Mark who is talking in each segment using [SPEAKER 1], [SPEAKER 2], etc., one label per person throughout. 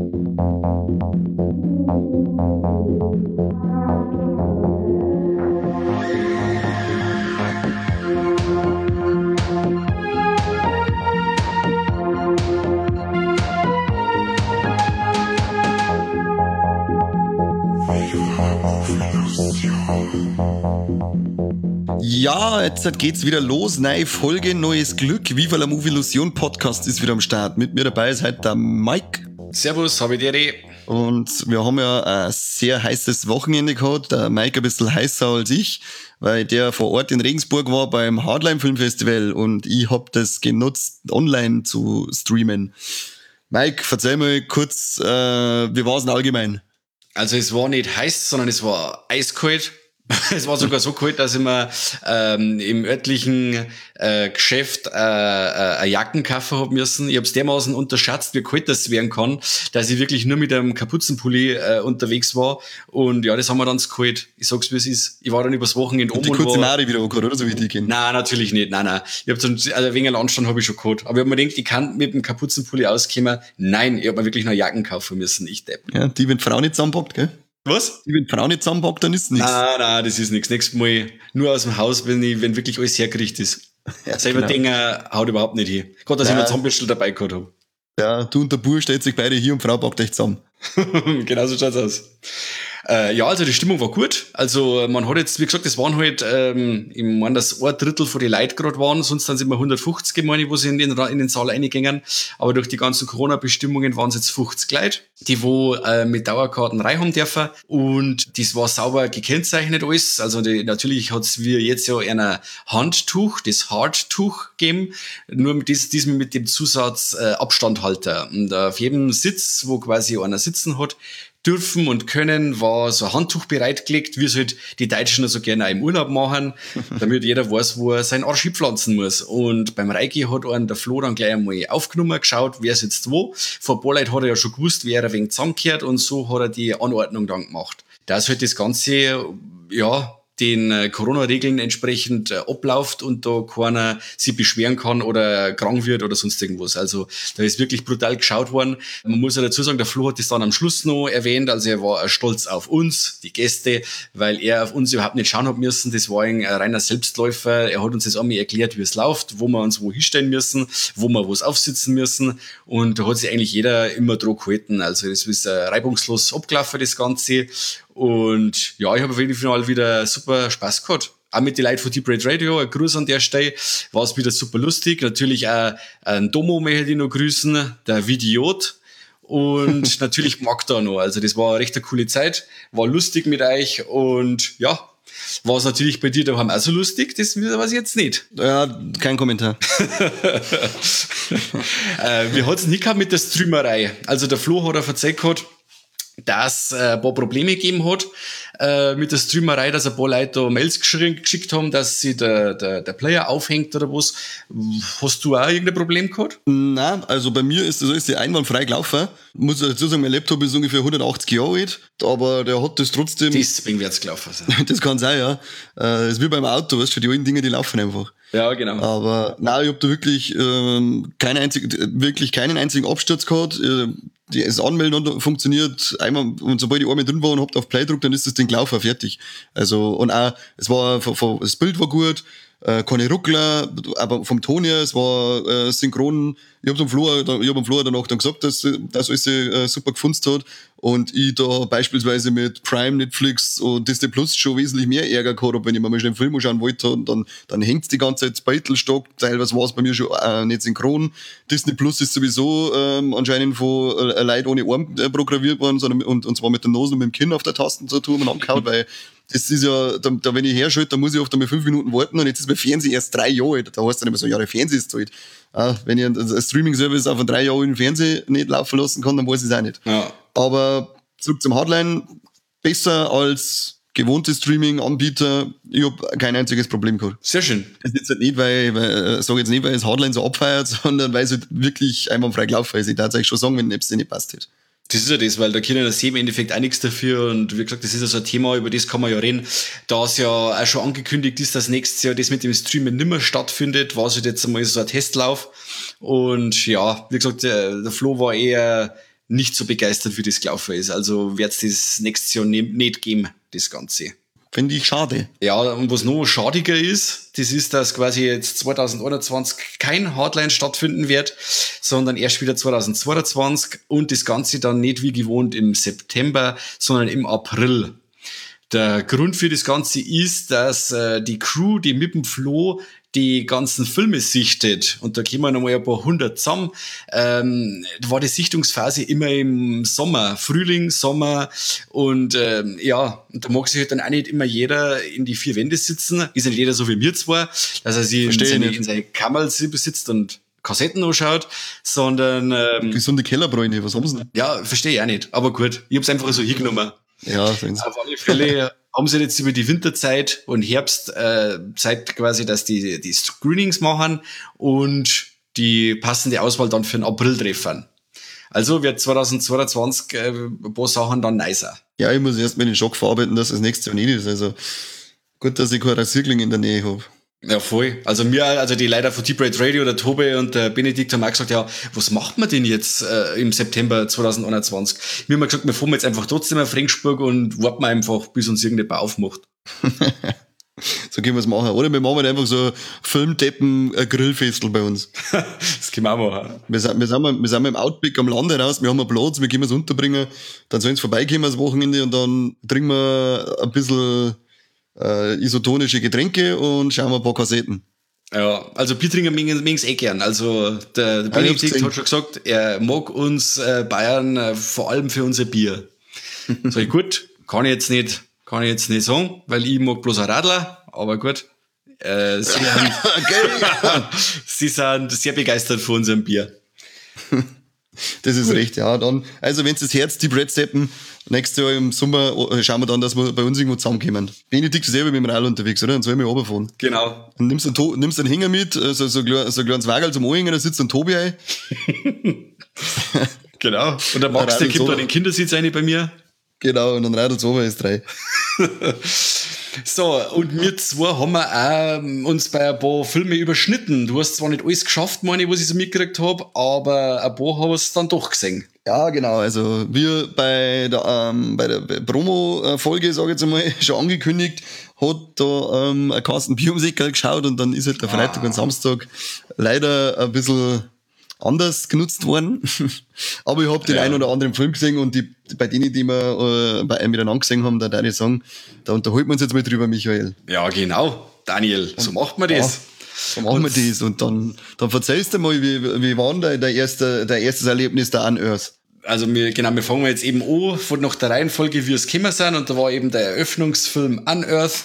[SPEAKER 1] Ja, jetzt geht's wieder los. Neue Folge, neues Glück. Viva la Movie Illusion Podcast ist wieder am Start. Mit mir dabei ist heute der Mike.
[SPEAKER 2] Servus, habe ich dir.
[SPEAKER 1] Und wir haben ja ein sehr heißes Wochenende gehabt. Der Mike ein bisschen heißer als ich, weil der vor Ort in Regensburg war beim Hardline Filmfestival und ich hab das genutzt, online zu streamen. Mike, erzähl mal kurz, wie war's denn allgemein?
[SPEAKER 2] Also es war nicht heiß, sondern es war eiskalt. Es war sogar so kalt, dass ich mir im örtlichen Geschäft eine Jacken kaufen hab müssen. Ich hab's dermaßen unterschätzt, wie kalt das werden kann, dass ich wirklich nur mit einem Kapuzenpulli unterwegs war. Und ja, das haben wir dann zu kalt. Ich sag's, wie es ist. Ich war dann übers Wochenende
[SPEAKER 1] und die kurze Mari wieder angehört, oder? So wie die gehen.
[SPEAKER 2] Nein, natürlich nicht. Nein. Ich hab dann, also wegen Anstand habe ich schon gehabt. Aber ich hab mir gedacht, ich kann mit dem Kapuzenpulli auskommen. Nein, ich hab mir wirklich noch Jacken kaufen müssen. Ich depp.
[SPEAKER 1] Ja, die, wenn die Frau nicht zusammenpackt, gell?
[SPEAKER 2] Was?
[SPEAKER 1] Wenn die Frau nicht zusammenpackt, dann ist nichts.
[SPEAKER 2] Nein, das ist nichts. Nächstes Mal nur aus dem Haus, wenn wirklich alles hergerichtet ist.
[SPEAKER 1] Ja,
[SPEAKER 2] selber
[SPEAKER 1] genau.
[SPEAKER 2] Dinge haut überhaupt nicht hin. Gerade, dass ich noch Zahnbürstel dabei gehabt habe.
[SPEAKER 1] Ja, du und der Bur stellt sich beide hier und Frau packt euch zusammen.
[SPEAKER 2] Genau so schaut's aus. Ja, also die Stimmung war gut. Also man hat jetzt, wie gesagt, das waren halt, ich meine, dass ein Drittel von den Leuten gerade waren, sonst dann sind wir 150, meine ich, wo sie in den Saal reingingen. Aber durch die ganzen Corona-Bestimmungen waren es jetzt 50 Leute, die mit Dauerkarten rein haben dürfen. Und das war sauber gekennzeichnet alles. Also natürlich hat's wie jetzt ja ein Handtuch, das Hardtuch gegeben, nur mit diesem mit dem Zusatz Abstandhalter. Und auf jedem Sitz, wo quasi einer sitzen hat, dürfen und können, war so ein Handtuch bereitgelegt, wie es halt die Deutschen so gerne auch im Urlaub machen, damit jeder weiß, wo er seinen Arsch hinpflanzen muss. Und beim Reiki hat der Flo dann gleich einmal aufgenommen, geschaut, wer sitzt wo. Vor ein paar Leuten hat er ja schon gewusst, wer ein wenig zusammengehört, und so hat er die Anordnung dann gemacht. Dass halt das Ganze, ja, den Corona-Regeln entsprechend abläuft und da keiner sich beschweren kann oder krank wird oder sonst irgendwas. Also da ist wirklich brutal geschaut worden. Man muss ja dazu sagen, der Flo hat das dann am Schluss noch erwähnt, also er war stolz auf uns, die Gäste, weil er auf uns überhaupt nicht schauen hat müssen. Das war ein reiner Selbstläufer. Er hat uns jetzt einmal erklärt, wie es läuft, wo wir uns wo hinstellen müssen, wo wir was aufsitzen müssen, und da hat sich eigentlich jeder immer dran gehalten. Also das ist reibungslos abgelaufen, das Ganze. Und ja, ich habe auf jeden Fall wieder super Spaß gehabt. Auch mit den Leuten von Deep Red Radio, ein Gruß an der Stelle, war es wieder super lustig. Natürlich auch ein Domo möchte ich noch grüßen, der Vidiot. Und natürlich Magda noch. Also das war eine recht coole Zeit, war lustig mit euch, und ja, war es natürlich bei dir daheim auch so lustig? Das weiß ich jetzt nicht.
[SPEAKER 1] Ja, kein Kommentar.
[SPEAKER 2] Wir hatten es nicht gehabt mit der Streamerei. Also der Flo hat er erzählt gehabt, dass ein paar Probleme gegeben hat mit der Streamerei, dass ein paar Leute da Mails geschickt haben, dass sich der Player aufhängt oder was. Hast du auch irgendein Problem gehabt?
[SPEAKER 1] Nein, also bei mir ist das alles einwandfrei gelaufen. Muss dazu sagen, mein Laptop ist ungefähr 180 Jahre alt, aber der hat das trotzdem...
[SPEAKER 2] Deswegen wird's gelaufen sein.
[SPEAKER 1] Das kann sein, ja. Das ist wie beim Auto, weißt du, für die alten Dinge, die laufen einfach.
[SPEAKER 2] Ja, genau.
[SPEAKER 1] Aber nein, ich hab da wirklich keinen einzigen Absturz gehabt. Das Anmelden funktioniert einmal, und sobald ich einmal drin war und hab auf Play gedrückt, dann ist das Ding gelaufen, fertig. Also, und auch, das Bild war gut, keine Ruckler, aber vom Ton her, es war synchron. Ich hab am Flo danach dann gesagt, dass alles super gefunzt hat, und ich da beispielsweise mit Prime, Netflix und Disney Plus schon wesentlich mehr Ärger gehabt habe, wenn ich mir mal schnell einen Film anschauen wollte, und dann hängt's die ganze Zeit das Beitelstock, teilweise war es bei mir schon nicht synchron. Disney Plus ist sowieso anscheinend von Leuten ohne Arm programmiert worden, sondern und zwar mit der Nase und mit dem Kinn auf der Tastatur und angehauen, weil das ist ja, da wenn ich herschalte, dann muss ich oft einmal 5 Minuten warten, und jetzt ist mein Fernsehen erst 3 Jahre alt. Da heißt dann immer so, ja, der Fernseher ist alt. Wenn ich einen Streaming-Service auf einen 3 Jahre alten Fernseher nicht laufen lassen kann, dann weiß ich es auch nicht. Ja. Aber zurück zum Hardline, besser als gewohnte Streaming-Anbieter. Ich habe kein einziges Problem gehabt.
[SPEAKER 2] Sehr schön.
[SPEAKER 1] Das ist jetzt halt nicht, weil das Hardline so abfeiert, sondern weil es halt wirklich einwandfrei gelaufen ist. Ich darf es euch schon sagen, wenn es nicht passt hätte.
[SPEAKER 2] Das ist ja das, weil da können ja im Endeffekt auch nichts dafür, und wie gesagt, das ist ja so ein Thema, über das kann man ja reden, da es ja auch schon angekündigt ist, dass nächstes Jahr das mit dem Streamen nimmer stattfindet, war es halt jetzt einmal so ein Testlauf, und ja, wie gesagt, der Flo war eher nicht so begeistert, wie das gelaufen ist. Also wird's das nächstes Jahr nicht geben, das Ganze.
[SPEAKER 1] Finde ich schade.
[SPEAKER 2] Ja, und was noch schadiger ist, das ist, dass quasi jetzt 2021 kein Hardline stattfinden wird, sondern erst wieder 2022 und das Ganze dann nicht wie gewohnt im September, sondern im April. Der Grund für das Ganze ist, dass die Crew, die mit dem Flo die ganzen Filme sichtet, und da kommen nochmal ein paar 100 zusammen, war die Sichtungsphase immer im Sommer, Frühling, Sommer, und und da mag sich halt dann auch nicht immer jeder in die vier Wände sitzen, ist ja nicht jeder so wie mir zwar, dass er sich in seine Kammer sitzt und Kassetten anschaut, sondern
[SPEAKER 1] gesunde Kellerbräune, was haben sie denn?
[SPEAKER 2] Ja, verstehe ich auch nicht, aber gut, ich hab's einfach so hingenommen.
[SPEAKER 1] Ja,
[SPEAKER 2] auf alle Fälle haben sie jetzt über die Winterzeit und Herbst Zeit quasi, dass die Screenings machen und die passende Auswahl dann für den April treffen. Also wird 2022 ein paar Sachen dann nicer.
[SPEAKER 1] Ja, ich muss erst mal den Schock verarbeiten, dass das nächste Jahr nicht ist. Also gut, dass ich keinen Rasierkling in der Nähe habe.
[SPEAKER 2] Ja, voll. Also die Leute von Deep Red Radio, der Tobi und der Benedikt haben auch gesagt, ja, was macht man denn jetzt im September 2021? Wir haben gesagt, wir fahren jetzt einfach trotzdem auf Regensburg und warten einfach, bis uns irgendjemand aufmacht.
[SPEAKER 1] So können wir es machen. Oder wir machen einfach so Filmdeppen Grillfestel bei uns.
[SPEAKER 2] Das können wir auch machen.
[SPEAKER 1] Wir sind im Outback am Lande raus, wir haben einen Platz, wir können es unterbringen, dann sollen sie vorbeikommen das Wochenende und dann trinken wir ein bisschen isotonische Getränke und schauen wir ein paar Kassetten.
[SPEAKER 2] Ja, also Bier trinken mögen's gern. Also der Benedikt hat schon gesagt, er mag uns Bayern vor allem für unser Bier. Sag ich, gut, kann ich jetzt nicht sagen, weil ich mag bloß ein Radler, aber gut. Sie sind sehr begeistert von unserem Bier.
[SPEAKER 1] Das ist recht, ja. Dann, also wenn das Herz die Red Steppen, nächstes Jahr im Sommer schauen wir dann, dass wir bei uns irgendwo zusammenkommen. Benedikt ist selber mit dem Rad unterwegs, oder? Dann soll ich mich runterfahren.
[SPEAKER 2] Genau.
[SPEAKER 1] Und nimmst einen Hänger mit, so ein kleines Wagel zum Anhängen, da sitzt ein Tobi ein.
[SPEAKER 2] Genau. Und der Max, der kommt dann in den Kindersitz rein bei mir.
[SPEAKER 1] Genau, und dann radelt es runter, ist 3.
[SPEAKER 2] So, und wir zwei haben auch uns bei ein paar Filmen überschnitten. Du hast zwar nicht alles geschafft, meine ich, was ich so mitgekriegt habe, aber ein paar haben es dann doch gesehen.
[SPEAKER 1] Ja, genau. Also wir bei der Promo-Folge, sage ich jetzt einmal, schon angekündigt, hat da ein Carsten Biomusiker geschaut und dann ist halt der Freitag und Samstag leider ein bisschen anders genutzt worden. Aber ich habe den einen oder anderen Film gesehen und bei denen, die wir miteinander gesehen haben, da darf ich sagen, da unterhalten wir uns jetzt mal drüber, Michael.
[SPEAKER 2] Ja, genau. Daniel, so macht man das.
[SPEAKER 1] Ja, so machen wir das. Und dann erzählst du mal, wie war denn dein erstes Erlebnis da an Earth?
[SPEAKER 2] Also wir fangen jetzt eben an von nach der Reihenfolge, wie es gekommen sind, und da war eben der Eröffnungsfilm Unearth,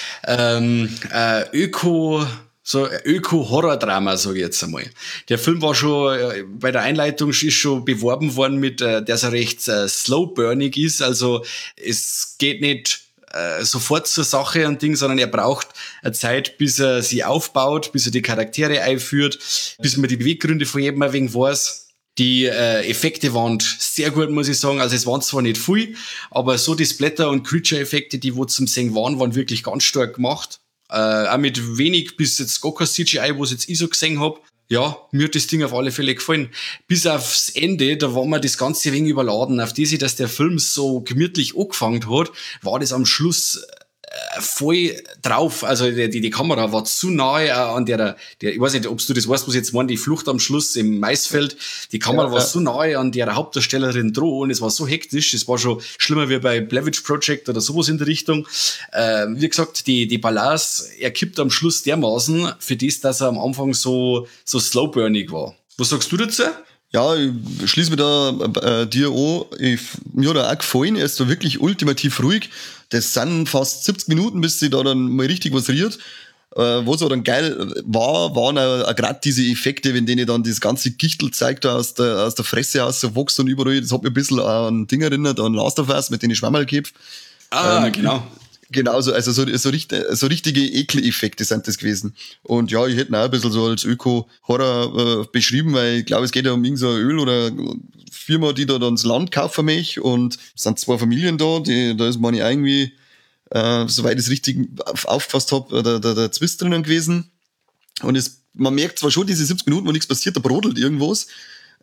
[SPEAKER 2] Öko-Horror-Drama, sage ich jetzt einmal. Der Film war schon, bei der Einleitung ist schon beworben worden mit, dass er recht slow-burnig ist, also es geht nicht sofort zur Sache und Ding, sondern er braucht eine Zeit, bis er sie aufbaut, bis er die Charaktere einführt, bis man die Beweggründe von jedem ein wenig weiß. Die Effekte waren sehr gut, muss ich sagen. Also es waren zwar nicht viel, aber so die Splatter- und Creature-Effekte, die wo zum Singen waren wirklich ganz stark gemacht. Auch mit wenig bis jetzt gar kein CGI, was jetzt ich so gesehen hab. Ja, mir hat das Ding auf alle Fälle gefallen. Bis aufs Ende, da war mir das Ganze ein wenig überladen. Auf das, dass der Film so gemütlich angefangen hat, war das am Schluss voll drauf. Also die Kamera war zu nahe an der, ich weiß nicht, ob du das weißt, was ich jetzt meine, die Flucht am Schluss im Maisfeld. Die Kamera war so nahe an der Hauptdarstellerin dran und es war so hektisch. Es war schon schlimmer wie bei Blair Witch Project oder sowas in der Richtung. Wie gesagt, die Balance, er kippt am Schluss dermaßen für das, dass er am Anfang so slowburnig war. Was sagst du dazu?
[SPEAKER 1] Ja, ich schließe mich da dir an. Mir hat er auch gefallen. Er ist da wirklich ultimativ ruhig. Das sind fast 70 Minuten, bis sie da dann mal richtig was riert. Was aber dann geil war, waren auch gerade diese Effekte, wenn denen dann das ganze Gichtel zeigt aus der Fresse aus, so wächst und überall. Das hat mich ein bisschen an Ding erinnert, an Last of Us, mit denen ich Schwammerlkäpf.
[SPEAKER 2] Genau.
[SPEAKER 1] Genau, so richtige Ekeleffekte sind das gewesen. Und ja, ich hätte ihn auch ein bisschen so als Öko-Horror beschrieben, weil ich glaube, es geht ja um irgendein so Öl oder Firma, die da dann das Land kaufen möchte. Und es sind 2 Familien da, da ist man ja irgendwie, soweit ich es richtig aufgefasst habe, der Zwist drinnen gewesen. Und man merkt zwar schon diese 70 Minuten, wo nichts passiert, da brodelt irgendwas.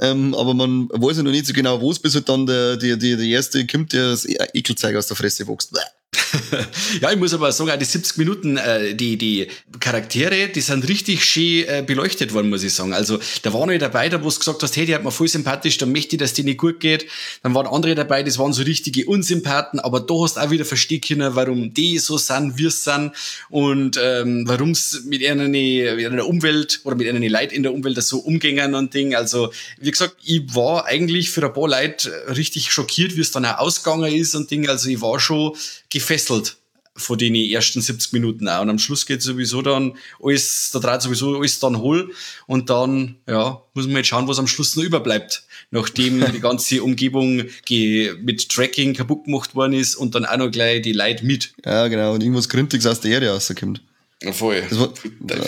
[SPEAKER 1] aber man weiß ja noch nicht so genau, wo es bis halt dann der erste kommt, der das Ekelzeug aus der Fresse wächst.
[SPEAKER 2] Ja, ich muss aber sagen, auch die 70 Minuten, die Charaktere, die sind richtig schön beleuchtet worden, muss ich sagen. Also da waren halt dabei, da wo du gesagt hast, hey, die hat mir voll sympathisch, da möchte ich, dass die nicht gut geht. Dann waren andere dabei, das waren so richtige Unsympathen, aber da hast du auch wieder verstehen können, warum die so sind, wie es sind und warum es mit einer Umwelt oder mit einer Leuten in der Umwelt so umgängen und Ding. Also wie gesagt, ich war eigentlich für ein paar Leute richtig schockiert, wie es dann auch ausgegangen ist und Ding. Also ich war schon gefesselt von den ersten 70 Minuten auch. Und am Schluss geht sowieso dann alles, da dreht sowieso alles dann hohl. Und dann, ja, muss man jetzt schauen, was am Schluss noch überbleibt. Nachdem die ganze Umgebung mit Tracking kaputt gemacht worden ist und dann auch noch gleich die Leute mit.
[SPEAKER 1] Ja, genau. Und irgendwas Gründiges aus der Erde rauskommt.
[SPEAKER 2] Ja, voll.
[SPEAKER 1] Das war,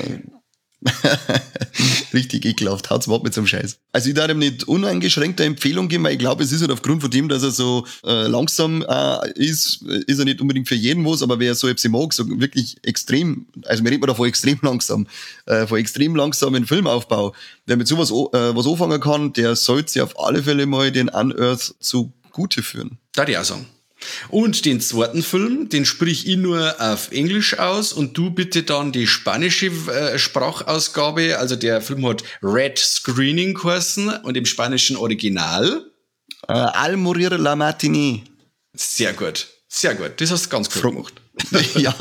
[SPEAKER 1] richtig ekelhaft, haut's überhaupt mit so einem Scheiß. Also ich darf ihm nicht uneingeschränkte Empfehlung geben, weil ich glaube, es ist halt aufgrund von dem, dass er so langsam ist er nicht unbedingt für jeden was, aber wer so etwas mag, so wirklich extrem, also wir reden da von extrem langsam, von extrem langsamen Filmaufbau, wer mit sowas was anfangen kann, der sollte sich auf alle Fälle mal den Unearth zugute führen.
[SPEAKER 2] Da die auch sagen. Und den zweiten Film, den sprich ich nur auf Englisch aus und du bitte dann die spanische Sprachausgabe. Also der Film hat Red Screening geheißen und im spanischen Original
[SPEAKER 1] Al morir la matinée.
[SPEAKER 2] Sehr gut, sehr gut. Das hast du ganz gut gemacht.
[SPEAKER 1] Ja,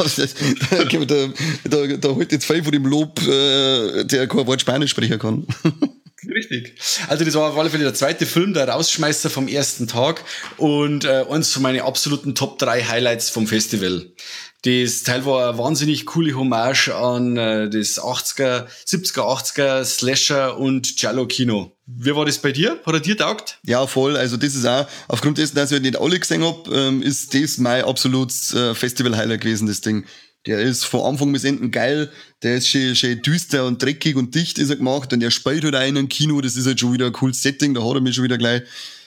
[SPEAKER 1] da holt jetzt viel von dem Lob, der kein Wort Spanisch sprechen kann.
[SPEAKER 2] Richtig. Also das war auf alle Fälle der zweite Film, der Rausschmeißer vom ersten Tag und eins von meinen absoluten Top 3 Highlights vom Festival. Das Teil war eine wahnsinnig coole Hommage an das 70er, 80er Slasher und Giallo-Kino. Wie war das bei dir? Hat er dir taugt?
[SPEAKER 1] Ja, voll. Also das ist auch, aufgrund dessen, dass ich nicht alle gesehen hab, ist das mein absolutes Festival-Highlight gewesen, das Ding. Der ist von Anfang bis Ende geil, der ist schön düster und dreckig und dicht ist er gemacht und der spielt halt auch in einem Kino, das ist halt schon wieder ein cooles Setting, da hat er mich schon wieder gleich.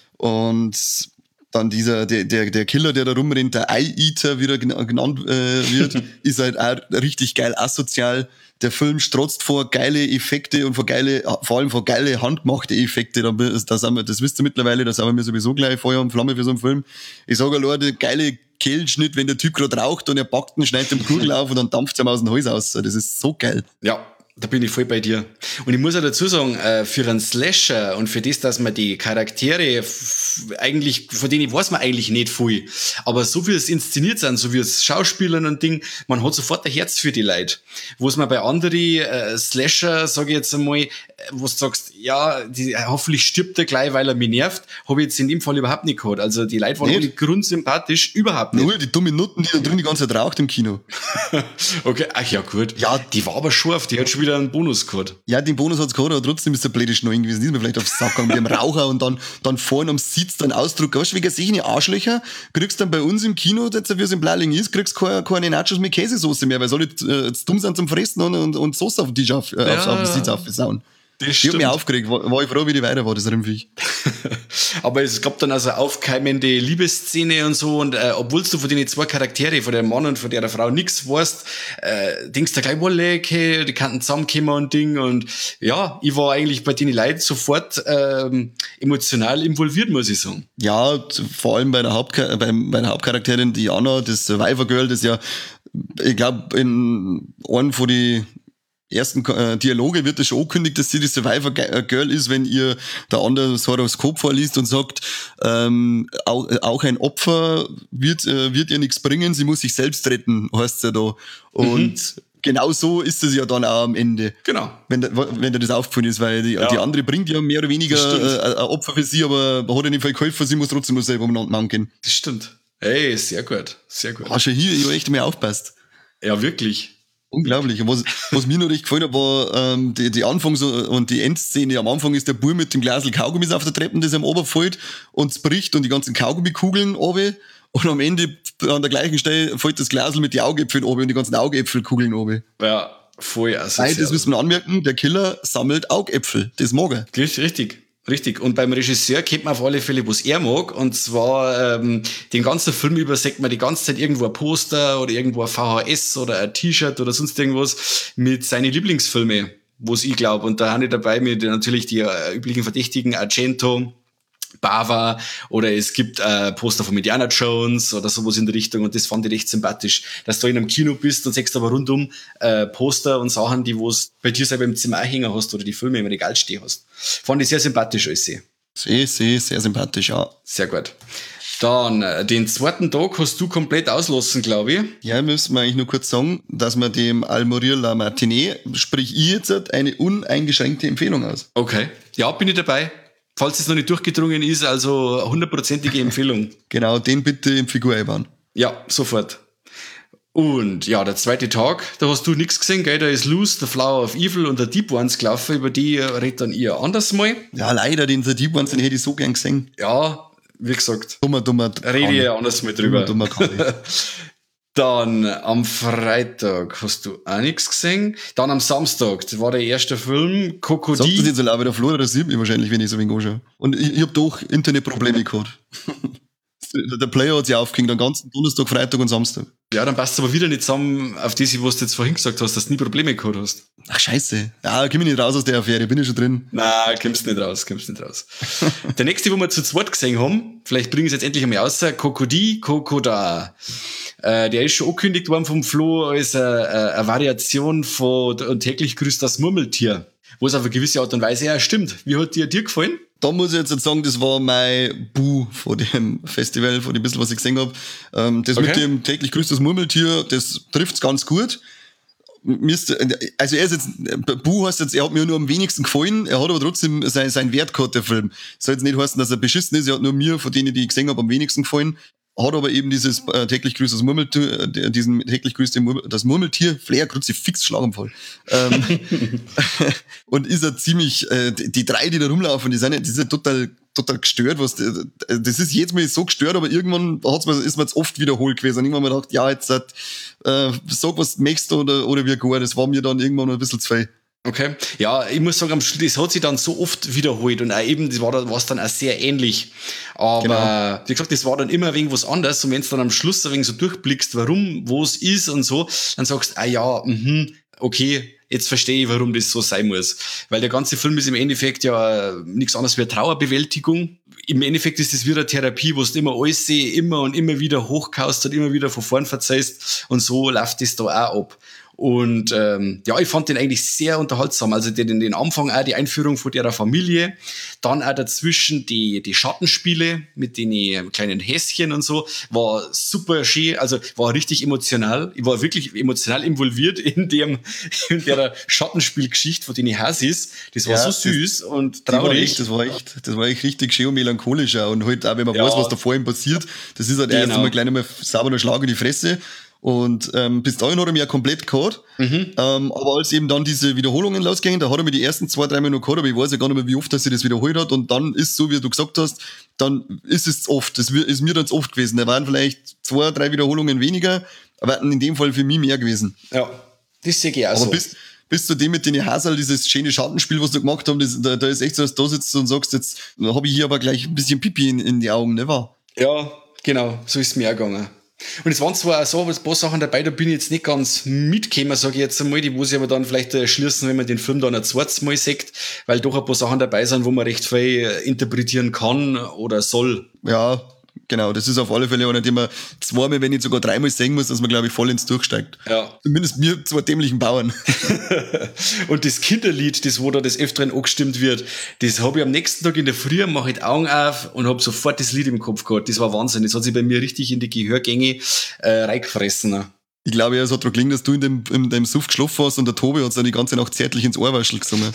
[SPEAKER 1] Und dann der Killer, der da rumrennt, der Eye-Eater, wie er genannt wird, ist halt auch richtig geil asozial. Der Film strotzt vor geile Effekte und vor allem vor geile handgemachte Effekte. Das wisst ihr mittlerweile, da sind wir mir sowieso gleich Feuer und Flamme für so einen Film. Ich sage allein, der geile Kehlenschnitt, wenn der Typ gerade raucht und er packt ihn, schneidet den Kugel auf und dann dampft es ihm aus dem Hals aus. Das ist so geil.
[SPEAKER 2] Ja, da bin ich voll bei dir. Und ich muss auch dazu sagen, für einen Slasher und für das, dass man die Charaktere eigentlich, von denen weiß man eigentlich nicht viel. Aber so wie es inszeniert sind, so wie es Schauspielern und Ding, man hat sofort ein Herz für die Leute. Wo es man bei anderen Slasher, sage ich jetzt einmal, wo du sagst, ja, hoffentlich stirbt er gleich, weil er mich nervt, habe ich jetzt in dem Fall überhaupt nicht gehabt. Also die Leute waren alle grundsympathisch, überhaupt nicht.
[SPEAKER 1] Nur die dummen Nutten, die da drin die ganze Zeit raucht im Kino.
[SPEAKER 2] Okay, ach ja, gut. Ja, die war aber scharf, die hat schon wieder einen Bonus gehabt.
[SPEAKER 1] Ja, den Bonus hat's gehabt, aber trotzdem ist der blöde Schneuen gewesen. Die ist mir vielleicht aufs Sack gegangen mit dem Raucher und dann vorne am Sitz dann Ausdruck. Weißt du, wie solche Arschlöcher kriegst dann bei uns im Kino, jetzt wie es im Blauling ist, kriegst keine Nachos mit Käsesoße mehr, weil soll nicht zu dumm sind zum Fressen und Soße auf den Tisch auf den Sitz aufsauen. Ich hab mich aufgeregt, war ich froh, wie die weiter war, das Rümpfig.
[SPEAKER 2] Aber es gab dann also aufkeimende Liebesszene und so und obwohl du von den zwei Charaktere, von dem Mann und von der Frau nix weißt, denkst du gleich, wolle, okay, die könnten zusammenkommen und Ding und ja, ich war eigentlich bei den Leuten sofort emotional involviert, muss ich sagen.
[SPEAKER 1] Ja, vor allem bei der Hauptcharakterin, die Anna, das Survivor Girl, das ja, ich glaube, in einem von die ersten Dialoge wird das schon angekündigt, dass sie die Survivor Girl ist, wenn ihr der andere das Horoskop vorliest und sagt, auch ein Opfer wird ihr nichts bringen, sie muss sich selbst retten, heißt es ja da. Und genau so ist es ja dann auch am Ende.
[SPEAKER 2] Genau.
[SPEAKER 1] Wenn dir das aufgefallen ist, weil die andere bringt ja mehr oder weniger ein Opfer für sie, aber hat ja nicht viel geholfen, sie muss trotzdem nur selber umeinander gehen.
[SPEAKER 2] Das stimmt. Ey, sehr gut, sehr gut.
[SPEAKER 1] Hast du hier, ich hab echt mehr aufpasst.
[SPEAKER 2] Ja, wirklich.
[SPEAKER 1] Unglaublich. Und was mir noch recht gefallen hat, war die Anfangs- und die Endszene. Am Anfang ist der Bub mit dem Glasl Kaugummis auf der Treppe, das am Ober fällt und es bricht und die ganzen Kaugummikugeln runter. Und am Ende an der gleichen Stelle fällt das Glasl mit den Augäpfeln runter und die ganzen Augäpfelkugeln runter.
[SPEAKER 2] Ja, voll asozial.
[SPEAKER 1] Das müssen wir anmerken, der Killer sammelt Augäpfel. Das mag er.
[SPEAKER 2] Richtig. Richtig. Und beim Regisseur kennt man auf alle Fälle, was er mag. Und zwar den ganzen Film über sagt man die ganze Zeit irgendwo ein Poster oder irgendwo ein VHS oder ein T-Shirt oder sonst irgendwas mit seinen Lieblingsfilmen. was ich glaube. Und da habe ich dabei mit natürlich die üblichen Verdächtigen, Argento, Bava, oder es gibt Poster von Indiana Jones oder sowas in der Richtung, und das fand ich recht sympathisch, dass du in einem Kino bist und siehst aber rundum Poster und Sachen, die du bei dir selber im Zimmer hängen hast oder die Filme im Regal stehen hast. Fand ich sehr sympathisch alles.
[SPEAKER 1] Sehr sympathisch, ja.
[SPEAKER 2] Sehr gut. Dann, den zweiten Tag hast du komplett auslassen, glaube ich.
[SPEAKER 1] Ja, müssen wir eigentlich nur kurz sagen, dass wir dem Almorir La Matinee, sprich ich jetzt, eine uneingeschränkte Empfehlung aus.
[SPEAKER 2] Okay. Ja, bin ich dabei. Falls es noch nicht durchgedrungen ist, also 100%ige Empfehlung.
[SPEAKER 1] Genau, den bitte in Figur einbauen.
[SPEAKER 2] Ja, sofort. Und ja, der zweite Tag, da hast du nichts gesehen, gell? Da ist Loose, The Flower of Evil und der Deep Ones gelaufen, über die redet dann ihr anders mal.
[SPEAKER 1] Ja, leider, den Deep Ones, den hätte ich so gern gesehen.
[SPEAKER 2] Ja, wie gesagt.
[SPEAKER 1] Dummer.
[SPEAKER 2] Rede ich anders mal drüber.
[SPEAKER 1] Dummer
[SPEAKER 2] Dann am Freitag hast du auch nichts gesehen. Dann am Samstag, das war der erste Film, Cocody.
[SPEAKER 1] Sagt das jetzt auch wieder Flora, das sieht mich wahrscheinlich, wenn ich so wenig anschaue. Und ich hab doch Internetprobleme gehabt. Der Player hat sich aufgehängt, am ganzen Donnerstag, Freitag und Samstag.
[SPEAKER 2] Ja, dann passt es aber wieder nicht zusammen auf das, was du jetzt vorhin gesagt hast, dass du nie Probleme gehabt hast.
[SPEAKER 1] Ach, scheiße. Ja, komm ich nicht raus aus der Affäre, bin ich schon drin.
[SPEAKER 2] Nein, kommst nicht raus. Der nächste, wo wir zu zweit gesehen haben, vielleicht bringen sie jetzt endlich einmal raus, Cocody, Kokoda. Der ist schon angekündigt worden vom Flo als eine Variation von täglich grüßt das Murmeltier. Wo es auf eine gewisse Art und Weise ja stimmt. Wie hat dir gefallen?
[SPEAKER 1] Da muss ich jetzt sagen, das war mein Bu von dem Festival, von dem bisschen, was ich gesehen habe. Das mit dem täglich grüßt das Murmeltier, das trifft's ganz gut. Also er ist jetzt, Bu heißt jetzt, er hat mir nur am wenigsten gefallen, er hat aber trotzdem seinen Wert gehabt, der Film. Soll jetzt nicht heißen, dass er beschissen ist, er hat nur mir, von denen, die ich gesehen habe, am wenigsten gefallen. Hat aber eben dieses täglich grüßt das Murmeltier, diesen täglich grüßt das Murmeltier, Flair, fix Schlaganfall. Und ist er ziemlich, die drei, die da rumlaufen, die sind total gestört, das ist jetzt mal so gestört, aber irgendwann ist mir jetzt oft wiederholt gewesen. Und irgendwann habe ich gedacht, ja, jetzt sag, was du möchtest oder wie gar, das war mir dann irgendwann ein bisschen zu viel.
[SPEAKER 2] Okay. Ja, ich muss sagen, am Schluss, das hat sich dann so oft wiederholt und auch eben, das war dann auch sehr ähnlich. Aber, wie gesagt, das war dann immer ein wenig was anderes und wenn du dann am Schluss ein wenig so durchblickst, warum, wo es ist und so, dann sagst du, okay, jetzt verstehe ich, warum das so sein muss. Weil der ganze Film ist im Endeffekt ja nichts anderes wie eine Trauerbewältigung. Im Endeffekt ist das wie eine Therapie, wo du immer alles immer und immer wieder hochkaust und immer wieder von vorn verzeihst und so läuft das da auch ab. Und ich fand den eigentlich sehr unterhaltsam. Also den Anfang auch, die Einführung von der Familie, dann auch dazwischen die Schattenspiele mit den kleinen Häschen und so, war super schön, also war richtig emotional. Ich war wirklich emotional involviert in der Schattenspielgeschichte von den Hasis. Das war so süß und traurig.
[SPEAKER 1] Das war echt richtig schön und melancholisch auch. Und halt auch, wenn man weiß, was da vor ihm passiert, das ist halt erst einmal gleich einmal sauberer Schlag in die Fresse. Und bis dahin hat er mich ja komplett gehabt. Aber als eben dann diese Wiederholungen losgingen, da hat er mir die ersten 2-3 Mal noch gehabt, aber ich weiß ja gar nicht mehr, wie oft, dass er das wiederholt hat. Und dann ist so, wie du gesagt hast, dann ist es oft. Das ist mir dann oft gewesen. Da waren vielleicht 2-3 Wiederholungen weniger, aber in dem Fall für mich mehr gewesen.
[SPEAKER 2] Ja, das sehe ich auch
[SPEAKER 1] aber
[SPEAKER 2] so.
[SPEAKER 1] Bis zu dem mit den Hasel, dieses schöne Schattenspiel, was du gemacht hast, da ist echt so, dass du da sitzt und sagst, jetzt habe ich hier aber gleich ein bisschen Pipi in die Augen, ne wahr?
[SPEAKER 2] Ja, genau, so ist es mir auch gegangen. Und es waren zwar auch so, aber ein paar Sachen dabei, da bin ich jetzt nicht ganz mitgekommen, sage ich jetzt einmal, die wo sich aber dann vielleicht schließen, wenn man den Film dann ein zweites Mal sieht, weil doch ein paar Sachen dabei sind, wo man recht viel interpretieren kann oder soll.
[SPEAKER 1] Ja, genau, das ist auf alle Fälle einer, den man zweimal, wenn nicht sogar 3-mal sehen muss, dass man, glaube ich, voll ins Durchsteigt.
[SPEAKER 2] Ja.
[SPEAKER 1] Zumindest mir, zwei dämlichen Bauern.
[SPEAKER 2] Und das Kinderlied, das wo da des Öfteren angestimmt wird, das habe ich am nächsten Tag in der Früh, mache ich die Augen auf und habe sofort das Lied im Kopf gehabt. Das war Wahnsinn. Das hat sich bei mir richtig in die Gehörgänge reingefressen.
[SPEAKER 1] Ich glaube, es hat daran gelingen, dass du in deinem Suff geschlafen hast und der Tobi hat es dann die ganze Nacht zärtlich ins Ohrwaschel gesungen.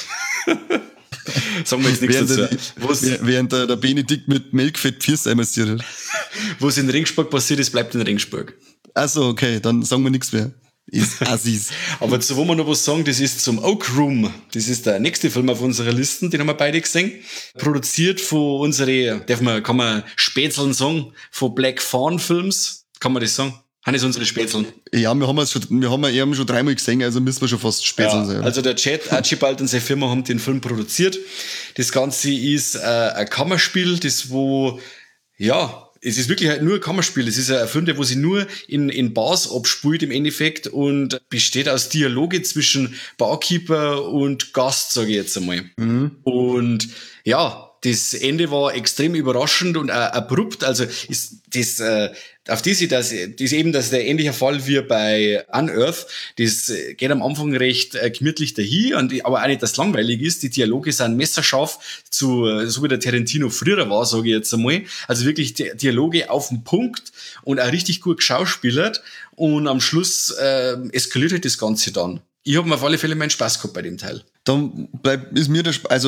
[SPEAKER 2] Sagen wir jetzt nichts dazu.
[SPEAKER 1] Während der Benedikt mit Melkfett Pfirsei massiert hat.
[SPEAKER 2] Was in Ringsburg passiert ist, bleibt in Ringsburg.
[SPEAKER 1] Achso, okay, dann sagen wir nichts mehr. Ist Assis.
[SPEAKER 2] Aber zu wo wir noch was sagen, das ist zum Oak Room. Das ist der nächste Film auf unserer Liste, den haben wir beide gesehen. Produziert von kann man Spätzeln sagen, von Black Fawn Films. Kann man das sagen? Haben das unsere Spätzeln?
[SPEAKER 1] Ja, wir haben ihn schon 3-mal gesehen, also müssen wir schon fast Spätzeln sein.
[SPEAKER 2] Also der Chad Archibald und seine Firma haben den Film produziert. Das Ganze ist ein Kammerspiel, das wo, Es ist wirklich halt nur ein Kammerspiel. Es ist ein Film, der wo sich nur in Bars abspielt im Endeffekt und besteht aus Dialoge zwischen Barkeeper und Gast, sage ich jetzt einmal. Und ja, das Ende war extrem überraschend und auch abrupt. Also ist das auf das ist eben das der ähnliche Fall wie bei Unearth. Das geht am Anfang recht gemütlich dahin, aber auch nicht, dass es langweilig ist. Die Dialoge sind messerscharf so wie der Tarantino früher war, sage ich jetzt einmal. Also wirklich Dialoge auf den Punkt und auch richtig gut geschauspielert. Und am Schluss eskaliert halt das Ganze dann. Ich habe mir auf alle Fälle meinen Spaß gehabt bei dem Teil.
[SPEAKER 1] Dann ist mir der Spaß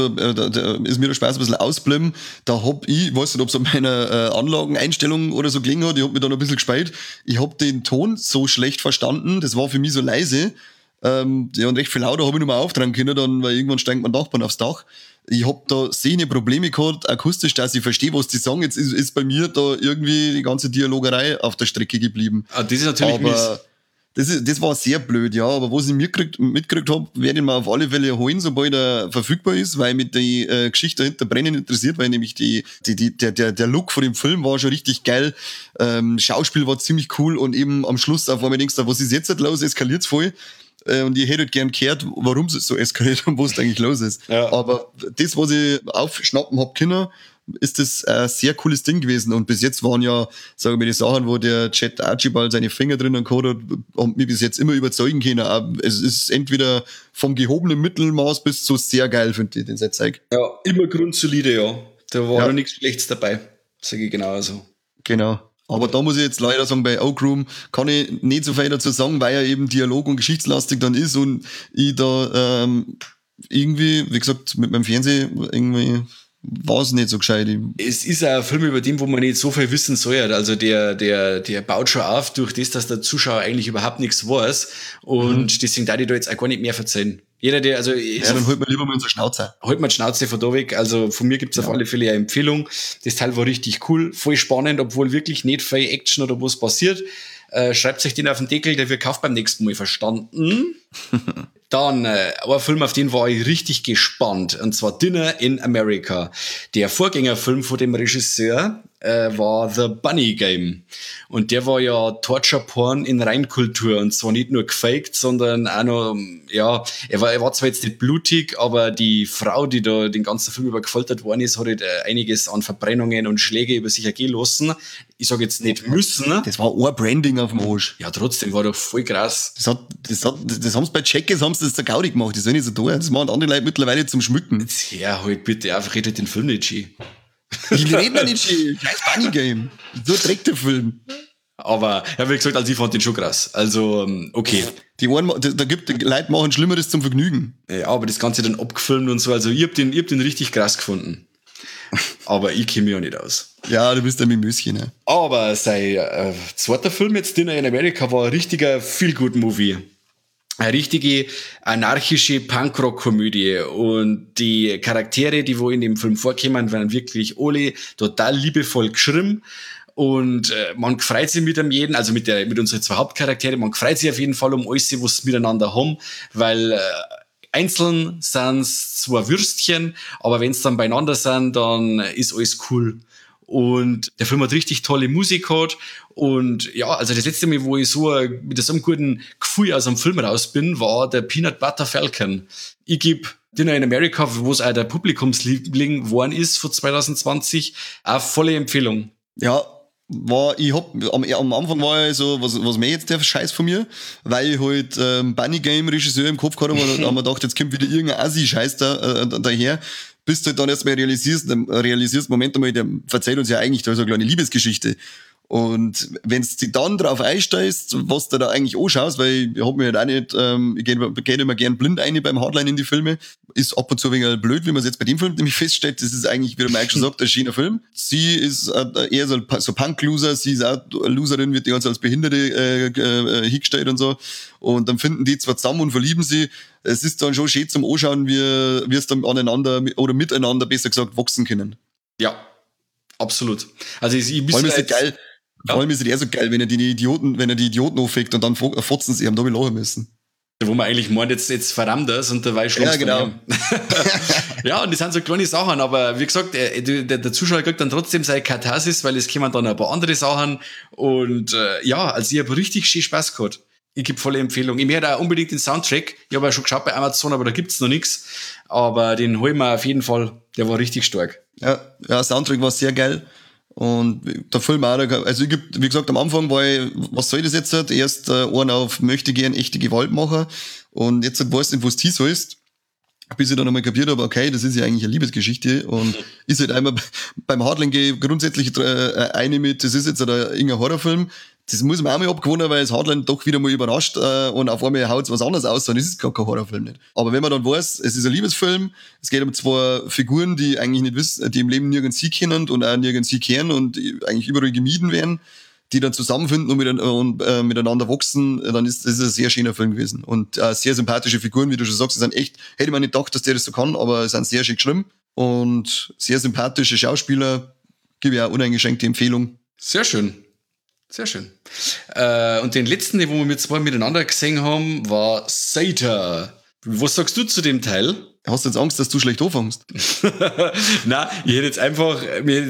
[SPEAKER 1] ein bisschen ausgeblieben. Da hab ich weiß nicht, ob es an meiner Anlageneinstellung oder so gelingen hat, ich hab mich da noch ein bisschen gespeit. Ich hab den Ton so schlecht verstanden, das war für mich so leise. Und recht viel lauter habe ich noch mal auftragen können, dann, weil irgendwann steigt mein Nachbarn aufs Dach. Ich hab da sehende Probleme gehabt, akustisch, dass ich verstehe, was die sagen. Jetzt ist bei mir da irgendwie die ganze Dialogerei auf der Strecke geblieben.
[SPEAKER 2] Ah, das ist natürlich mies.
[SPEAKER 1] Das war sehr blöd, ja, aber was ich mitgekriegt habe, werde ich mir auf alle Fälle holen, sobald er verfügbar ist, weil mich die Geschichte dahinter brennend interessiert, weil nämlich der Look von dem Film war schon richtig geil, Schauspiel war ziemlich cool und eben am Schluss auf einmal denkst du, was ist jetzt halt los, eskaliert's voll. Und ich hätte halt gern gehört, warum es so eskaliert und was da eigentlich los ist. Ja. Aber das, was ich aufschnappen hab können, ist das ein sehr cooles Ding gewesen. Und bis jetzt waren ja, sagen wir, die Sachen, wo der Chet Archibald seine Finger drinnen gehabt hat, haben mich bis jetzt immer überzeugen können. Es ist entweder vom gehobenen Mittelmaß bis zu sehr geil, finde ich, den Zeig.
[SPEAKER 2] Ja, immer grundsolide, ja. Da war noch nichts Schlechtes dabei. Sage ich genauso.
[SPEAKER 1] Genau. Aber da muss ich jetzt leider sagen, bei Oak Room kann ich nicht so viel dazu sagen, weil er eben Dialog- und geschichtslastig dann ist und ich da irgendwie, wie gesagt, mit meinem Fernsehen irgendwie war es nicht so gescheit.
[SPEAKER 2] Es ist ein Film, über den, wo man nicht so viel wissen soll. Also der baut schon auf durch das, dass der Zuschauer eigentlich überhaupt nichts weiß. Und deswegen darf ich da jetzt auch gar nicht mehr verzeihen. Jeder, der, also,
[SPEAKER 1] dann holt man lieber mal unsere Schnauze.
[SPEAKER 2] Holt man die Schnauze von da weg. Also, von mir gibt's auf alle Fälle eine Empfehlung. Das Teil war richtig cool, voll spannend, obwohl wirklich nicht viel Action oder was passiert. Schreibt euch den auf den Deckel, der wird kauft beim nächsten Mal, verstanden? Dann, ein Film, auf den war ich richtig gespannt, und zwar Dinner in America. Der Vorgängerfilm von dem Regisseur war The Bunny Game. Und der war ja Torture-Porn in Reinkultur, und zwar nicht nur gefaked, sondern auch noch, ja, er war zwar jetzt nicht blutig, aber die Frau, die da den ganzen Film über gefoltert worden ist, hat halt einiges an Verbrennungen und Schläge über sich ergehen lassen. Ich sage jetzt nicht müssen.
[SPEAKER 1] Das war ein Branding auf dem Arsch.
[SPEAKER 2] Ja, trotzdem war doch voll krass.
[SPEAKER 1] Das haben sie bei Checkers, haben sie das der Gaudi gemacht. Das ist ja nicht so teuer. Das machen andere Leute mittlerweile zum Schmücken.
[SPEAKER 2] Jetzt halt bitte einfach, redet den Film nicht schön.
[SPEAKER 1] Ich rede ja nicht schön. Scheiß Bunny Game. So trägt der Film.
[SPEAKER 2] Aber, ja, wie gesagt, also ich fand den schon krass. Also, okay.
[SPEAKER 1] Da gibt Leute machen Schlimmeres zum Vergnügen.
[SPEAKER 2] Ja, aber das Ganze dann abgefilmt und so. Also, ich hab den richtig krass gefunden. Aber ich kenne mich ja nicht aus.
[SPEAKER 1] Ja, du bist ja mit Möschen, ne?
[SPEAKER 2] Aber sein zweiter Film jetzt, Dinner in America, war ein richtiger Feel-Good-Movie. Eine richtige anarchische Punkrock-Komödie. Und die Charaktere, die wo in dem Film vorkommen, waren wirklich alle total liebevoll geschrieben. Und man freut sich mit einem jeden, also mit unseren zwei Hauptcharaktere, man freut sich auf jeden Fall um alles, was sie miteinander haben, weil einzeln sind's zwar Würstchen, aber wenn's dann beieinander sind, dann ist alles cool. Und der Film hat richtig tolle Musik gehabt. Und ja, also das letzte Mal, wo ich so mit so einem guten Gefühl aus einem Film raus bin, war der Peanut Butter Falcon. Ich gebe Dinner in America, wo es auch der Publikumsliebling geworden ist von 2020, eine volle Empfehlung.
[SPEAKER 1] Ja, am Anfang war ich so, was mehr jetzt der Scheiß von mir, weil ich halt Bunny Game Regisseur im Kopf gehabt habe und haben wir gedacht, jetzt kommt wieder irgendein Assi-Scheiß daher, bis du halt dann erstmal realisierst, Moment einmal, der verzeiht uns ja eigentlich da so eine kleine Liebesgeschichte. Und wenn du dich dann drauf einstellst, was du da eigentlich anschaust, weil ich hab mir halt auch nicht, ich gehe immer gern blind ein beim Hardline in die Filme, ist ab und zu ein wenig blöd, wie man es jetzt bei dem Film nämlich feststellt, das ist eigentlich, wie der Mike schon sagt, ein schöner Film. Sie ist eher so Punk-Loser, sie ist auch eine Loserin, wird die ganze als Behinderte hingestellt und so. Und dann finden die zwar zusammen und verlieben sie. Es ist dann schon schön zum Anschauen, wie es dann aneinander oder miteinander, besser gesagt, wachsen können.
[SPEAKER 2] Ja, absolut. Also ich
[SPEAKER 1] Vor allem ist es geil. Vor allem ist es eher so geil, wenn er die Idioten aufweckt und dann fotzen sie, haben da lachen müssen.
[SPEAKER 2] Wo man eigentlich meint, jetzt verrammt das und dabei schlummst.
[SPEAKER 1] Ja, genau.
[SPEAKER 2] Ja, und das sind so kleine Sachen, aber wie gesagt, der Zuschauer kriegt dann trotzdem seine Katharsis, weil es kommen dann ein paar andere Sachen und ja, also ich habe richtig schön Spaß gehabt. Ich gebe volle Empfehlung. Ich möchte auch unbedingt den Soundtrack. Ich habe ja schon geschaut bei Amazon, aber da gibt's noch nichts. Aber den holen wir auf jeden Fall. Der war richtig stark.
[SPEAKER 1] Ja, Soundtrack war sehr geil. Und der Film auch, also ich geb, wie gesagt, am Anfang war ich, was soll das jetzt? Erst einen auf möchte gern echte Gewalt machen. Und jetzt weiß ich nicht, was das heißt. Bis ich dann einmal kapiert habe, okay, das ist ja eigentlich eine Liebesgeschichte. Und ist halt einmal beim Hardline grundsätzlich eine mit, das ist jetzt irgendein Horrorfilm. Das muss man auch mal abgewohnen, weil das Hardline doch wieder mal überrascht und auf einmal haut es was anderes aus, dann ist es gar kein Horrorfilm nicht. Aber wenn man dann weiß, es ist ein Liebesfilm, es geht um zwei Figuren, die eigentlich nicht wissen, die im Leben nirgends sie kennen und auch nirgends sie kehren und eigentlich überall gemieden werden, die dann zusammenfinden und miteinander wachsen, dann ist das ein sehr schöner Film gewesen. Und sehr sympathische Figuren, wie du schon sagst, die sind echt, hätte man nicht gedacht, dass der das so kann, aber es sind sehr schön geschrieben und sehr sympathische Schauspieler, gebe ich auch uneingeschränkte Empfehlung.
[SPEAKER 2] Sehr schön. Sehr schön. Und den letzten, den wir zwei miteinander gesehen haben, war Sator. Was sagst du zu dem Teil?
[SPEAKER 1] Hast du jetzt Angst, dass du schlecht anfängst?
[SPEAKER 2] Nein, ich hätte jetzt einfach,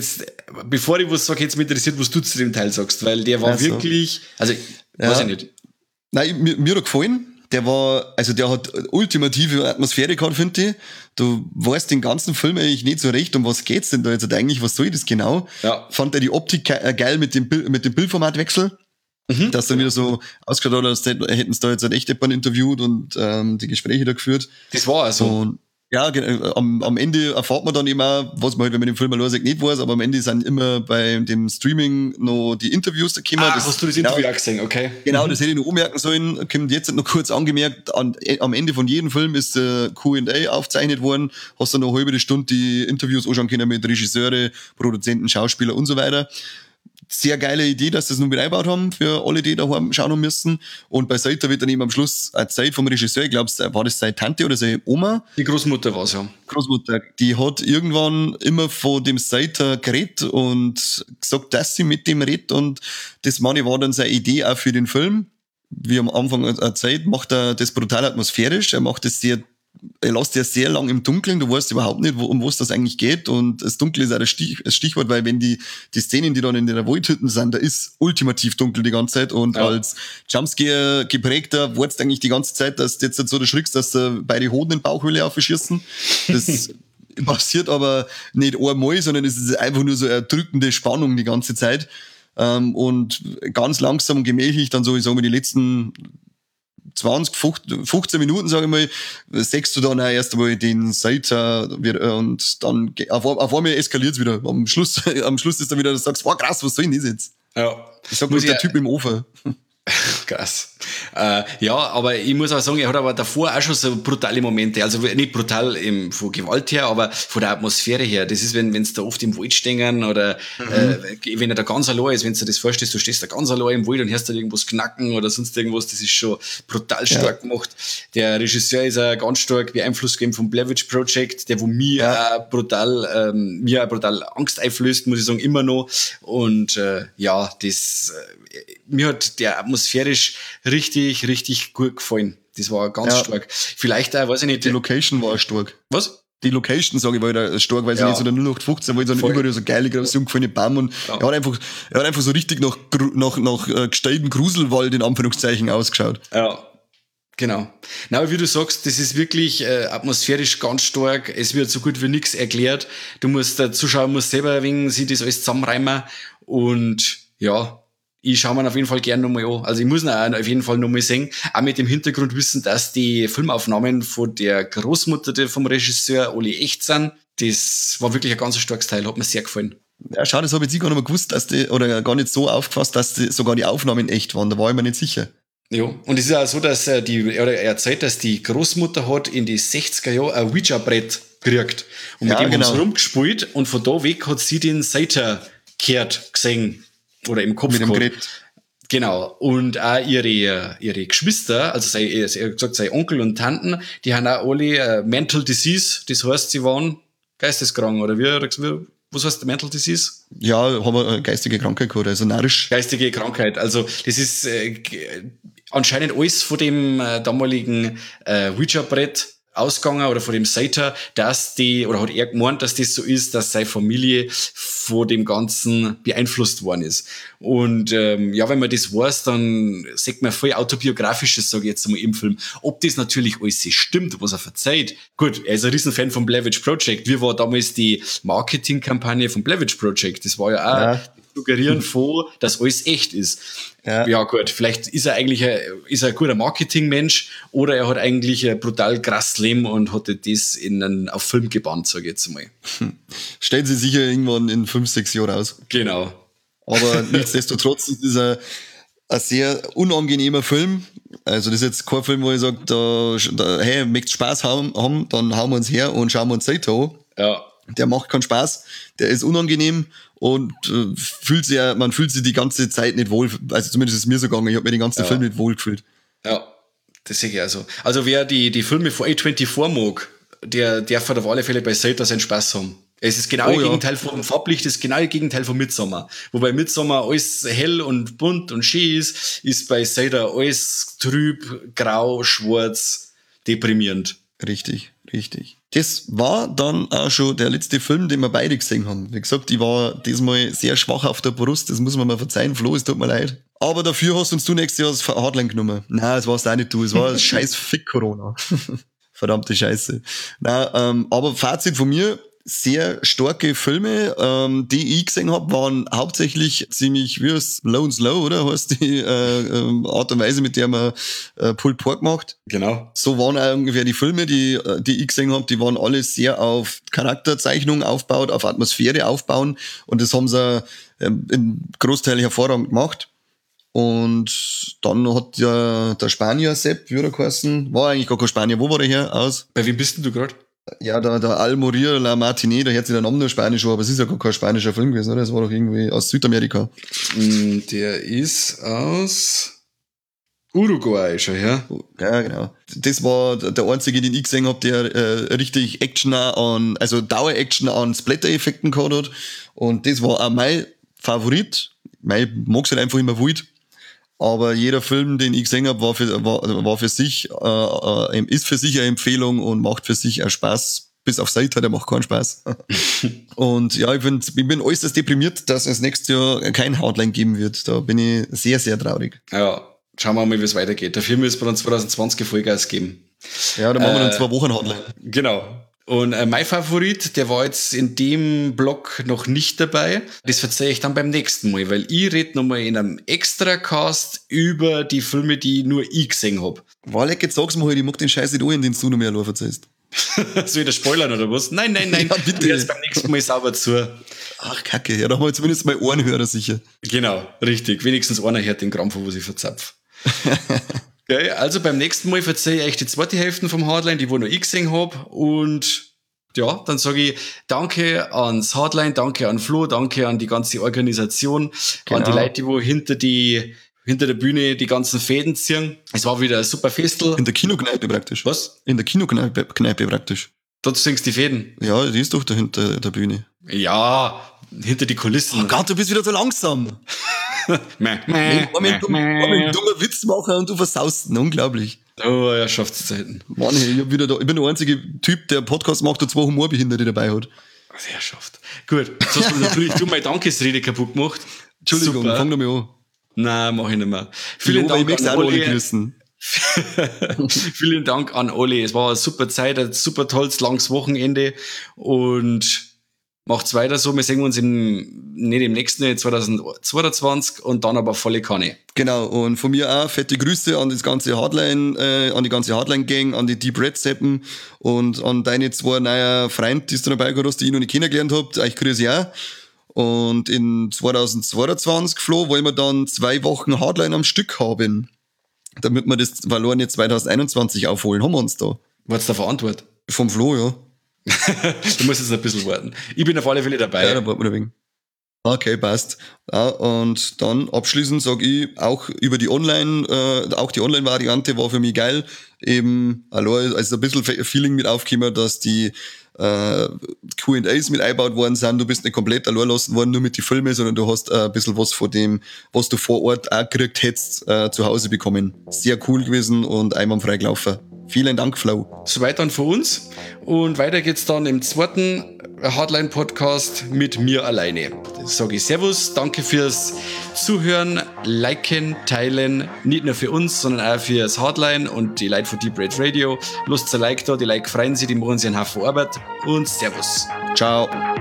[SPEAKER 2] bevor ich was sage, hätte es mich interessiert, was du zu dem Teil sagst, weil der war wirklich, also, weiß ich nicht.
[SPEAKER 1] Nein, mir hat gefallen. Der hat ultimative Atmosphäre gehabt, finde ich. Du weißt den ganzen Film eigentlich nicht so recht, um was geht's denn da jetzt eigentlich, was soll das genau?
[SPEAKER 2] Ja.
[SPEAKER 1] Fand er die Optik geil mit dem Bildformatwechsel. Dass dann wieder so ausgeschaut hat, als hätten sie da jetzt echt jemanden interviewt und die Gespräche da geführt.
[SPEAKER 2] Das war also.
[SPEAKER 1] Und ja, am Ende erfahrt man dann eben auch, was man halt, wenn man den Film allein sagt, nicht weiß, aber am Ende sind immer bei dem Streaming noch die Interviews da gekommen.
[SPEAKER 2] Hast du das Interview auch gesehen, okay.
[SPEAKER 1] Genau, das hätte ich noch anmerken sollen. Kommt jetzt noch kurz angemerkt, am Ende von jedem Film ist Q&A aufgezeichnet worden. Hast du noch eine halbe Stunde die Interviews anschauen können mit Regisseure, Produzenten, Schauspieler und so weiter. Sehr geile Idee, dass sie das nun mit eingebaut haben für alle, die daheim schauen haben müssen. Und bei Sator wird dann eben am Schluss erzählt vom Regisseur, ich glaube, war das seine Tante oder seine Oma?
[SPEAKER 2] Die Großmutter war es, ja.
[SPEAKER 1] Großmutter, die hat irgendwann immer von dem Sator geredet und gesagt, dass sie mit dem redet. Und das meine war dann seine Idee auch für den Film. Wie am Anfang erzählt, macht er das brutal atmosphärisch. Er macht das er lässt ja sehr lang im Dunkeln, du weißt überhaupt nicht, um was das eigentlich geht und das Dunkel ist auch das Stichwort, weil wenn die Szenen, die dann in der Waldhütten sind, da ist ultimativ dunkel die ganze Zeit und als Jumpscare geprägter wartest eigentlich die ganze Zeit, dass du jetzt so erschrickst, dass beide Hoden in die Bauchhöhle aufschießen. Das passiert aber nicht einmal, sondern es ist einfach nur so eine drückende Spannung die ganze Zeit und ganz langsam und gemächlich dann so, ich sage mal, die letzten 20, 15 Minuten, sage ich mal, sechst du dann auch erst einmal den Sator und dann auf einmal eskaliert es wieder. Am Schluss ist dann wieder, du sagst, wow, krass, was soll denn das jetzt?
[SPEAKER 2] Ja.
[SPEAKER 1] Ich sag bloß der Typ im Ofen.
[SPEAKER 2] Krass. Ja, aber ich muss auch sagen, er hat aber davor auch schon so brutale Momente, also nicht brutal von Gewalt her, aber von der Atmosphäre her. Das ist, wenn sie da oft im Wald stehen oder wenn er da ganz allein ist, wenn du dir das vorstellst, du stehst da ganz allein im Wald und hörst da irgendwas knacken oder sonst irgendwas, das ist schon brutal stark gemacht. Der Regisseur ist auch ganz stark beeinflusst gegeben vom Blair Witch Project, der wo mir auch brutal Angst einflößt, muss ich sagen, immer noch. Und mir hat der atmosphärisch richtig, richtig gut gefallen. Das war ganz stark. Vielleicht auch, weiß ich nicht.
[SPEAKER 1] Die Location war stark.
[SPEAKER 2] Was?
[SPEAKER 1] Die Location, sage ich, war da stark, weil sie nicht so der 0815, weil so überall so geile, große, umgefallene Baum und er hat einfach so richtig nach gestellten Gruselwald in Anführungszeichen ausgeschaut.
[SPEAKER 2] Ja. Genau. Na, aber wie du sagst, das ist wirklich atmosphärisch ganz stark. Es wird so gut wie nichts erklärt. Der Zuschauer muss selber ein wenig sich das alles zusammenreimen und ja, ich schaue mir auf jeden Fall gerne nochmal an. Also ich muss ihn auch auf jeden Fall nochmal sehen. Auch mit dem Hintergrund wissen, dass die Filmaufnahmen von der Großmutter vom Regisseur alle echt sind. Das war wirklich ein ganz starkes Teil, hat mir sehr gefallen.
[SPEAKER 1] Ja, schade, das habe ich gar nicht mehr gewusst, oder gar nicht so aufgefasst, dass sogar die Aufnahmen echt waren. Da war ich mir nicht sicher.
[SPEAKER 2] Ja, und es ist auch so, dass er erzählt, dass die Großmutter hat in die 60er Jahre ein Ouija-Brett gekriegt. Und mit dem haben sie rumgespielt und von da weg hat sie den Sator gesehen. Oder im Kopf
[SPEAKER 1] mit dem Gerät.
[SPEAKER 2] Genau. Und auch ihre Geschwister, also er hat gesagt, seine Onkel und Tanten, die haben auch alle Mental Disease. Das heißt, sie waren geisteskrank, oder was heißt Mental Disease?
[SPEAKER 1] Ja, haben wir eine geistige Krankheit gehabt, also narrisch.
[SPEAKER 2] Geistige Krankheit. Also, das ist anscheinend alles von dem damaligen Ouija-Brett ausgegangen oder von dem Sater, dass oder hat er gemeint, dass das so ist, dass seine Familie von dem Ganzen beeinflusst worden ist. Und wenn man das weiß, dann sieht man voll Autobiografisches, sage ich jetzt mal, im Film. Ob das natürlich alles stimmt, was er verzeiht. Gut, er ist ein Riesenfan vom Blair Witch Project. Wie war damals die Marketingkampagne vom Blair Witch Project? Das war ja auch suggerieren von, dass alles echt ist. Ja gut, vielleicht ist er eigentlich ein guter Marketingmensch oder er hat eigentlich ein brutal krasses Leben und hat das auf Film gebannt, sage ich jetzt mal.
[SPEAKER 1] Stellen Sie sicher irgendwann in 5, 6 Jahren aus.
[SPEAKER 2] Genau.
[SPEAKER 1] Aber nichtsdestotrotz ist es ein sehr unangenehmer Film. Also das ist jetzt kein Film, wo ich sage, hey, möchtest Spaß haben, dann hauen wir uns her und schauen wir uns Zeit an.
[SPEAKER 2] Ja.
[SPEAKER 1] Der macht keinen Spaß, der ist unangenehm und man fühlt sich die ganze Zeit nicht wohl. Also zumindest ist es mir so gegangen, ich habe mir den ganzen Film nicht wohl gefühlt.
[SPEAKER 2] Ja, das sehe ich also. Also wer die Filme von A24 mag, der darf auf alle Fälle bei Sater seinen Spaß haben. Es ist genau das Gegenteil vom Farblicht, das ist genau das Gegenteil von Midsommar. Wobei Midsommar alles hell und bunt und schön ist bei Sater alles trüb, grau, schwarz, deprimierend.
[SPEAKER 1] Richtig. Das war dann auch schon der letzte Film, den wir beide gesehen haben. Wie gesagt, ich war diesmal sehr schwach auf der Brust, das muss man mir verzeihen, Flo, es tut mir leid. Aber dafür hast uns du nächstes Jahr das Hardline genommen. Nein, das war's auch nicht du, es war scheiß Fick-Corona. Verdammte Scheiße. Nein, aber Fazit von mir, sehr starke Filme, die ich gesehen habe, waren hauptsächlich ziemlich wie Low and Slow, oder? Heißt die Art und Weise, mit der man Pulled Pork macht.
[SPEAKER 2] Genau.
[SPEAKER 1] So waren auch ungefähr die Filme, die ich gesehen habe, die waren alle sehr auf Charakterzeichnung aufgebaut, auf Atmosphäre aufbauen und das haben sie in Großteil hervorragend gemacht. Und dann hat ja der Spanier Sepp, wie hat er geheißen, war eigentlich gar kein Spanier, wo war der her aus?
[SPEAKER 2] Bei wem bist denn du gerade?
[SPEAKER 1] Ja, der Almorir La Martinet, der hört sich der Name nur Spanisch an, aber es ist ja gar kein spanischer Film gewesen, oder? Das war doch irgendwie aus Südamerika.
[SPEAKER 2] Der ist aus Uruguay schon, ja?
[SPEAKER 1] Ja, genau. Das war der einzige, den ich gesehen habe, der richtig Action also Dauer-Action an Splatter-Effekten gehabt hat. Und das war auch mein Favorit. Ich mag es halt einfach immer wild. Aber jeder Film, den ich gesehen habe, war für sich, ist für sich eine Empfehlung und macht für sich auch Spaß. Bis auf Sater, der macht keinen Spaß. Und ja, ich bin äußerst deprimiert, dass es nächstes Jahr kein Hardline geben wird. Da bin ich sehr, sehr traurig.
[SPEAKER 2] Ja, schauen wir mal, wie es weitergeht. Dafür müssen wir dann 2020 Vollgas geben.
[SPEAKER 1] Ja, dann machen wir dann 2 Wochen Hardline.
[SPEAKER 2] Genau. Und mein Favorit, der war jetzt in dem Blog noch nicht dabei. Das verzeihe ich dann beim nächsten Mal, weil ich rede nochmal in einem Extra-Cast über die Filme, die nur ich gesehen habe.
[SPEAKER 1] Walek, jetzt sag's mir halt, ich mag den Scheiß nicht an, den du noch mehr allein verzeihst.
[SPEAKER 2] Soll ich das spoilern oder was? Nein.
[SPEAKER 1] Ja, bitte.
[SPEAKER 2] Jetzt beim nächsten Mal sauber zu.
[SPEAKER 1] Ach, Kacke. Ja, da haben wir zumindest mal Ohrenhörer sicher.
[SPEAKER 2] Genau, richtig. Wenigstens einer hört den Krampf, wo ich verzapf. Okay, also beim nächsten Mal verzeihe ich euch die zweite Hälfte vom Hardline, die wo noch ich gesehen habe. Und ja, dann sage ich danke ans Hardline, danke an Flo, danke an die ganze Organisation, an die Leute, die wo hinter der Bühne die ganzen Fäden ziehen. Es war wieder ein super Festel.
[SPEAKER 1] In der Kinokneipe praktisch.
[SPEAKER 2] Was?
[SPEAKER 1] In der Kinokneipe praktisch.
[SPEAKER 2] Dort singst die Fäden.
[SPEAKER 1] Ja, die ist doch da hinter der Bühne.
[SPEAKER 2] Ja, hinter die Kulissen.
[SPEAKER 1] Oh Gott, du bist wieder so langsam. Ein dummer Witz machen und du versaust ihn. Unglaublich.
[SPEAKER 2] Oh, er schafft es selten.
[SPEAKER 1] Mann, ich bin der einzige Typ, der Podcast macht, der 2 Humorbehinderte dabei hat.
[SPEAKER 2] Er schafft. Gut, jetzt hast du natürlich du meine Dankesrede kaputt gemacht.
[SPEAKER 1] Entschuldigung, fang doch mal an.
[SPEAKER 2] Nein, mach ich nicht mehr. Vielen Dank an alle. Vielen Dank an alle. Es war eine super Zeit, ein super tolles, langes Wochenende und macht's weiter so. Wir sehen uns nicht im nächsten Jahr 2022 und dann aber volle Kanne.
[SPEAKER 1] Genau, und von mir auch fette Grüße an das ganze Hardline, an die ganze Hardline-Gang, an die Deep Red Seppen und an deine 2 neuen Freunde, die du dabei gehabt hast, die ich noch nicht kennengelernt habt. Euch grüße ich auch. Und in 2022, Flo, wollen wir dann 2 Wochen Hardline am Stück haben, damit wir das verlorene 2021 aufholen. Haben wir uns da.
[SPEAKER 2] Was da verantwortet?
[SPEAKER 1] Vom Flo, ja.
[SPEAKER 2] Du musst jetzt ein bisschen warten. Ich bin auf alle Fälle dabei.
[SPEAKER 1] Ja, da warten wir ein wenig. Okay, passt. Ja, und dann abschließend sage ich, auch über die auch die Online-Variante war für mich geil. Eben, also ein bisschen Feeling mit aufgekommen, dass die Q&As mit eingebaut worden sind. Du bist nicht komplett allein lassen worden, nur mit den Filmen, sondern du hast ein bisschen was von dem, was du vor Ort auch gekriegt hättest, zu Hause bekommen. Sehr cool gewesen und einwandfrei gelaufen. Vielen Dank, Flo.
[SPEAKER 2] Soweit dann für uns. Und weiter geht's dann im zweiten Hardline-Podcast mit mir alleine. Das sage ich Servus, danke fürs Zuhören, Liken, Teilen, nicht nur für uns, sondern auch fürs Hardline und die Leute von Deep Red Radio. Lasst ein Like da, die Like freuen sich, die machen sich einen Haufen Arbeit und Servus.
[SPEAKER 1] Ciao.